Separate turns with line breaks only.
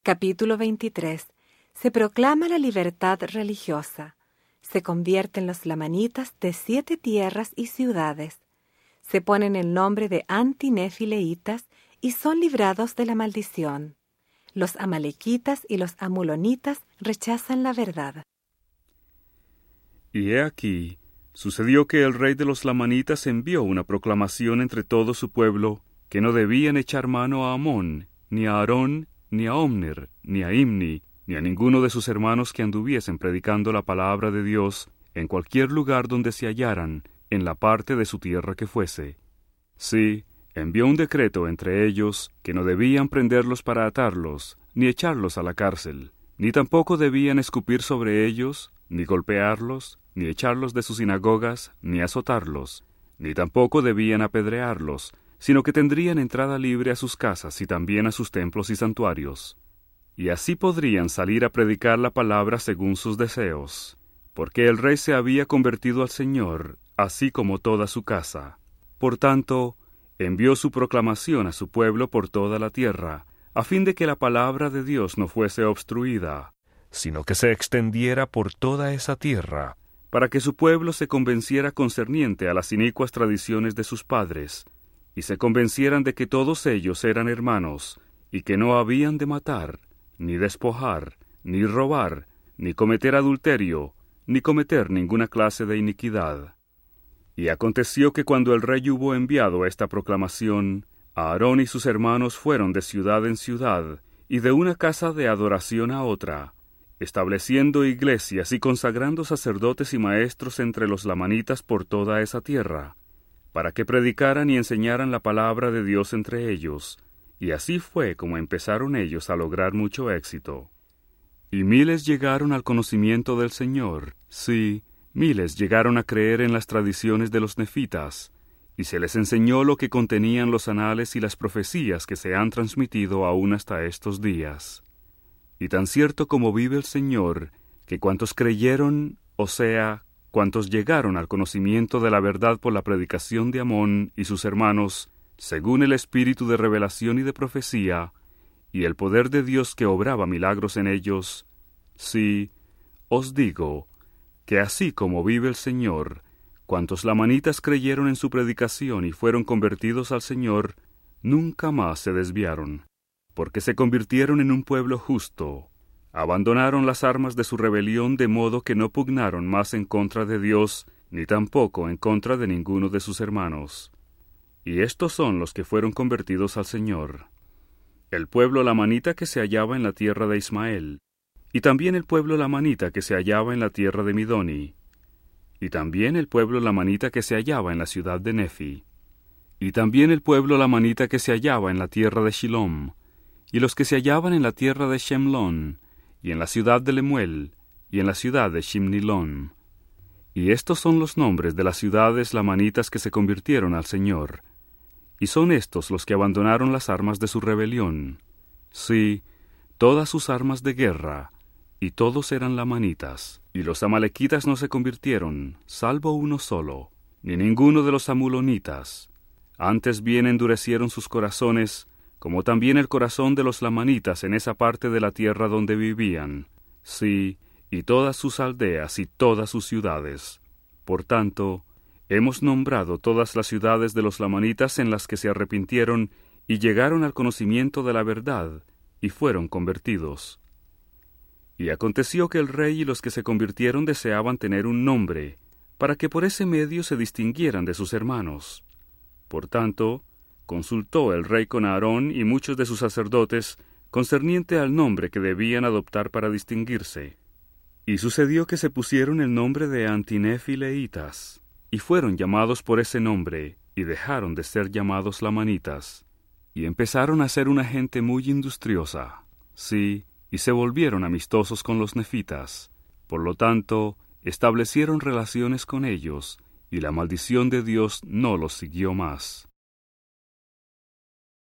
Capítulo 23. Se proclama la libertad religiosa. Se convierten los lamanitas de 7 tierras y ciudades. Se ponen el nombre de antinefileitas y son librados de la maldición. Los amalequitas y los amulonitas rechazan la verdad.
Y he aquí, sucedió que el rey de los lamanitas envió una proclamación entre todo su pueblo, que no debían echar mano a Amón, ni a Aarón, ni a Omner, ni a Imni, ni a ninguno de sus hermanos que anduviesen predicando la palabra de Dios en cualquier lugar donde se hallaran, en la parte de su tierra que fuese. Sí, envió un decreto entre ellos, que no debían prenderlos para atarlos, ni echarlos a la cárcel, ni tampoco debían escupir sobre ellos, ni golpearlos, ni echarlos de sus sinagogas, ni azotarlos, ni tampoco debían apedrearlos, sino que tendrían entrada libre a sus casas y también a sus templos y santuarios. Y así podrían salir a predicar la palabra según sus deseos, porque el rey se había convertido al Señor, así como toda su casa. Por tanto, envió su proclamación a su pueblo por toda la tierra, a fin de que la palabra de Dios no fuese obstruida, sino que se extendiera por toda esa tierra, para que su pueblo se convenciera concerniente a las inicuas tradiciones de sus padres, y se convencieran de que todos ellos eran hermanos, y que no habían de matar, ni despojar, ni robar, ni cometer adulterio, ni cometer ninguna clase de iniquidad. Y aconteció que cuando el rey hubo enviado esta proclamación, Aarón y sus hermanos fueron de ciudad en ciudad, y de una casa de adoración a otra, estableciendo iglesias y consagrando sacerdotes y maestros entre los lamanitas por toda esa tierra, para que predicaran y enseñaran la palabra de Dios entre ellos, y así fue como empezaron ellos a lograr mucho éxito. Y miles llegaron al conocimiento del Señor, sí, miles llegaron a creer en las tradiciones de los nefitas, y se les enseñó lo que contenían los anales y las profecías que se han transmitido aún hasta estos días. Y tan cierto como vive el Señor, que cuantos creyeron, o sea, cuantos llegaron al conocimiento de la verdad por la predicación de Amón y sus hermanos, según el espíritu de revelación y de profecía, y el poder de Dios que obraba milagros en ellos, sí, os digo, que así como vive el Señor, cuantos lamanitas creyeron en su predicación y fueron convertidos al Señor, nunca más se desviaron, porque se convirtieron en un pueblo justo, abandonaron las armas de su rebelión de modo que no pugnaron más en contra de Dios, ni tampoco en contra de ninguno de sus hermanos. Y estos son los que fueron convertidos al Señor: el pueblo lamanita que se hallaba en la tierra de Ismael, y también el pueblo lamanita que se hallaba en la tierra de Midoni, y también el pueblo lamanita que se hallaba en la ciudad de Nefi, y también el pueblo lamanita que se hallaba en la tierra de Shilom, y los que se hallaban en la tierra de Shemlón, y en la ciudad de Lemuel, y en la ciudad de Shimnilón. Y estos son los nombres de las ciudades lamanitas que se convirtieron al Señor, y son estos los que abandonaron las armas de su rebelión, sí, todas sus armas de guerra, y todos eran lamanitas. Y los amalequitas no se convirtieron, salvo uno solo, ni ninguno de los amulonitas. Antes bien endurecieron sus corazones, como también el corazón de los lamanitas en esa parte de la tierra donde vivían, sí, y todas sus aldeas y todas sus ciudades. Por tanto, hemos nombrado todas las ciudades de los lamanitas en las que se arrepintieron y llegaron al conocimiento de la verdad, y fueron convertidos. Y aconteció que el rey y los que se convirtieron deseaban tener un nombre, para que por ese medio se distinguieran de sus hermanos. Por tanto, consultó el rey con Aarón y muchos de sus sacerdotes concerniente al nombre que debían adoptar para distinguirse. Y sucedió que se pusieron el nombre de antinefileitas, y fueron llamados por ese nombre, y dejaron de ser llamados lamanitas, y empezaron a ser una gente muy industriosa, sí, y se volvieron amistosos con los nefitas. Por lo tanto, establecieron relaciones con ellos, y la maldición de Dios no los siguió más.